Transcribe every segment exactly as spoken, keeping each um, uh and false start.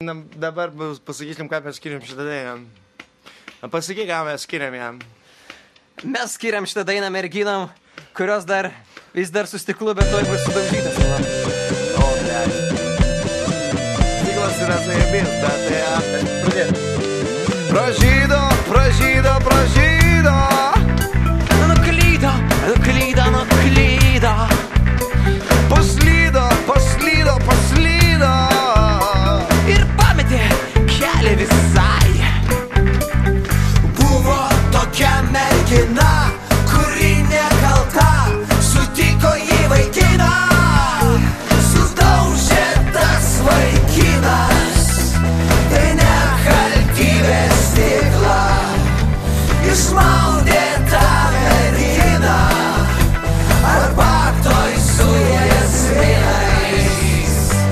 na, dabar pasakysim, ką mes skiriam šitą dainą. Pasakyk, ką mes skiriam jam. Mes skiriam šitą dainą merginam, kurios dar vis dar su stiklu, bet tuoj bus sudaužytas. O, ne. Stiklas yra zajebės, bet tai pradėt. Pražydo, pražydo, pražydo. Nuklydo, nuklydo, nuklydo. Paslydo, paslydo, paslydo. Ir pametė kelią visai. Buvo tokia mergina, kuri nekalta, sutiko jį vaikiną. Sudaužė tas vaikinas, tai nekaltybės stiklą. Išmaudė tą merginą, arba toj su jasminais.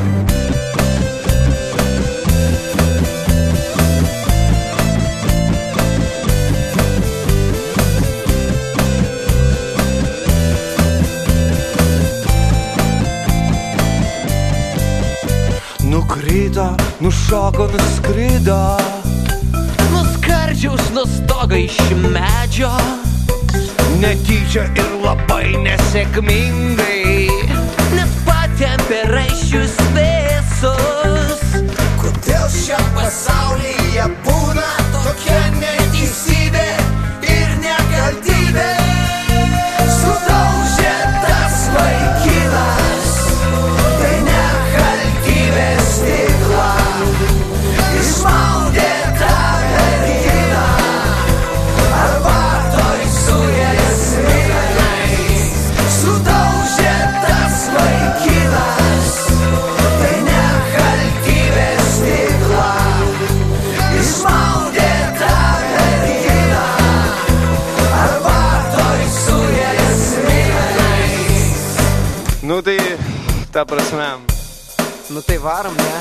Nukrito, nušoko, nuskrido. Nuskardžiaus nuo stogo iš medžio. Netyčia ir labai nesėkmingai. Net patempė raiščius visus. Kodėl šiam pasaulyje būna tokia neteisybė ir nekaltybė? Sudaužė tas vaikinas, tai nekaltybės stiklą. Išmaudė tą merginą, arba toj su jasminais. Sudaužė tas vaikinas, tai nekaltybės stiklą. Išmaudė tą merginą, arba toj su jasminais. Nu tai, ta prasme. Nu tai varom, ne?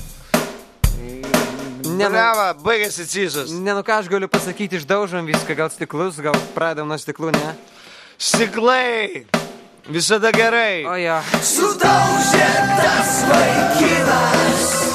Ne, nu, Bleva, baigėsi cysus. ne, nu ką aš galiu pasakyti, išdaužom viską, gal stiklus, gal pradedam nuo stiklų, ne? Stiklai. Visada gerai. O jo. Sudaužė tas vaikinas,